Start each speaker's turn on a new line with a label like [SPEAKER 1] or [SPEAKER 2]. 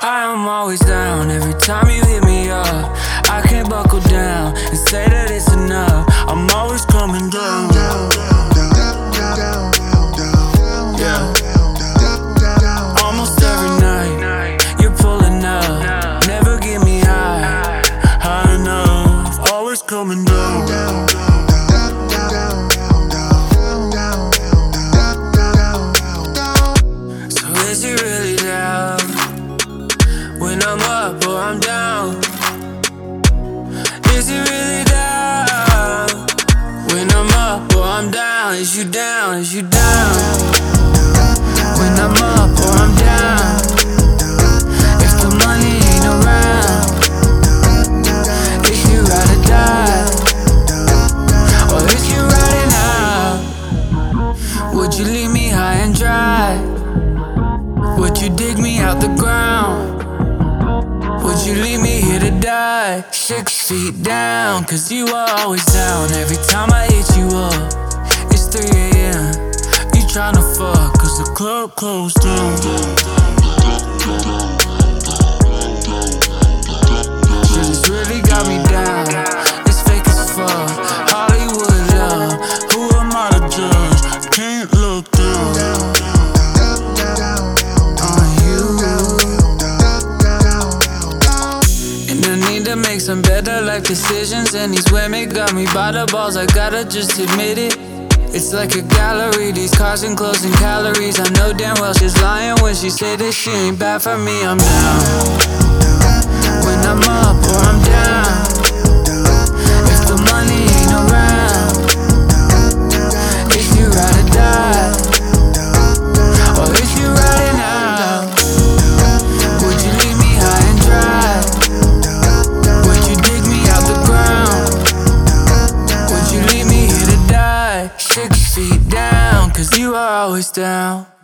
[SPEAKER 1] I am always down every time you hit me up. I can't buckle down and say that it's enough. I'm always coming down. Yeah. Almost every night you're pulling up. Never get me high enough. Always coming down. So is he really down when I'm up or I'm down? Is he really down when I'm up or I'm down? Is you down? Is you down when I'm up or I'm down? If the money ain't around, is you ride or die? Or is you riding out? Would you leave me high and dry? Would you dig me out the ground? Would you leave me here to die? 6 feet down, cause you are always down. Every time I hit you up, it's 3 a.m. You tryna fuck, cause the club closed down. Shit, it's really got me down. It's fake as fuck. Hollywood love, who am I to judge? Can't look down. Make some better life decisions, and these women got me by the balls. I gotta just admit it. It's like a gallery, these cars and clothes and calories. I know damn well she's lying when she say that she ain't bad for me. I'm down when I'm up or I'm down. If the money ain't around, if you ride or die, or if you riding out, would you leave me high and dry? Would you leave me here to die? 6 feet down, cause you are always down.